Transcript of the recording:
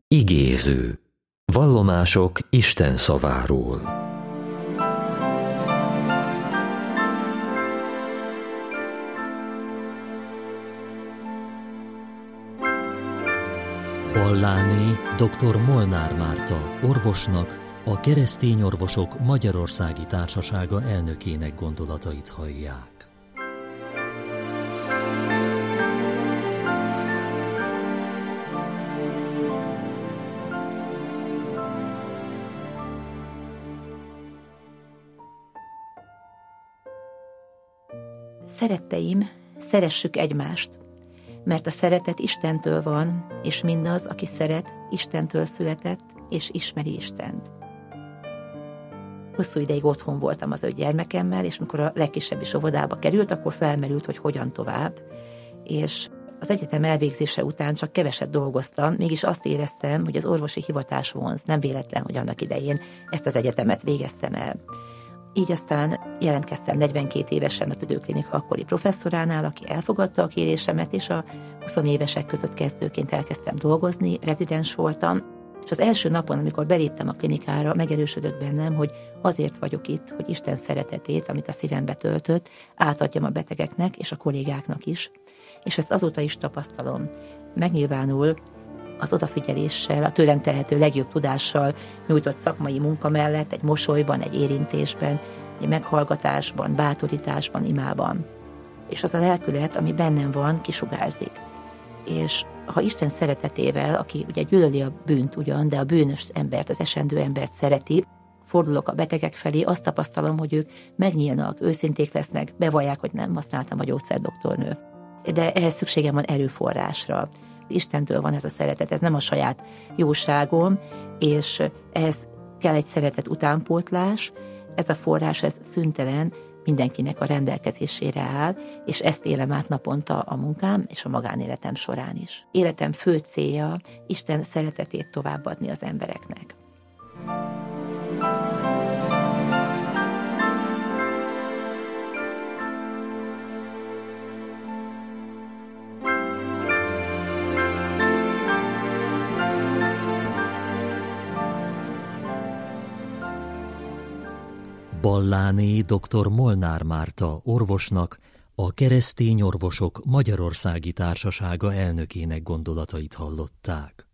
Igéző. Vallomások Isten szaváról. Balláné dr. Molnár Márta orvosnak, a Keresztény Orvosok Magyarországi Társasága elnökének gondolatait hallják. Szeretteim, szeressük egymást, mert a szeretet Istentől van, és mindaz, aki szeret, Istentől született, és ismeri Istent. Hosszú ideig otthon voltam az 5 gyermekemmel, és mikor a legkisebb is óvodába került, akkor felmerült, hogy hogyan tovább. És az egyetem elvégzése után csak keveset dolgoztam, mégis azt éreztem, hogy az orvosi hivatás vonz, nem véletlen, hogy annak idején ezt az egyetemet végeztem el. Így aztán jelentkeztem 42 évesen a Tüdőklinika akkori professzoránál, aki elfogadta a kérésemet, és a 20 évesek között kezdőként elkezdtem dolgozni, rezidens voltam, és az első napon, amikor beléptem a klinikára, megerősödött bennem, hogy azért vagyok itt, hogy Isten szeretetét, amit a szívembe töltött, átadjam a betegeknek és a kollégáknak is, és ezt azóta is tapasztalom. Megnyilvánul az odafigyeléssel, a tőlem telhető legjobb tudással nyújtott szakmai munka mellett, egy mosolyban, egy érintésben, egy meghallgatásban, bátorításban, imában. És az a lelkület, ami bennem van, kisugárzik. És ha Isten szeretetével, aki ugye gyűlöli a bűnt ugyan, de a bűnös embert, az esendő embert szereti, fordulok a betegek felé, azt tapasztalom, hogy ők megnyílnak, őszinték lesznek, bevallják, hogy nem használtam a gyógyszerdoktornő. De ehhez szükségem van erőforrásra. Istentől van ez a szeretet, ez nem a saját jóságom, és ehhez kell egy szeretet utánpótlás, ez a forrás, ez szüntelen, mindenkinek a rendelkezésére áll, és ezt élem át naponta a munkám és a magánéletem során is. Életem fő célja Isten szeretetét továbbadni az embereknek. Balláné dr. Molnár Márta orvosnak, a Keresztény Orvosok Magyarországi Társasága elnökének gondolatait hallották.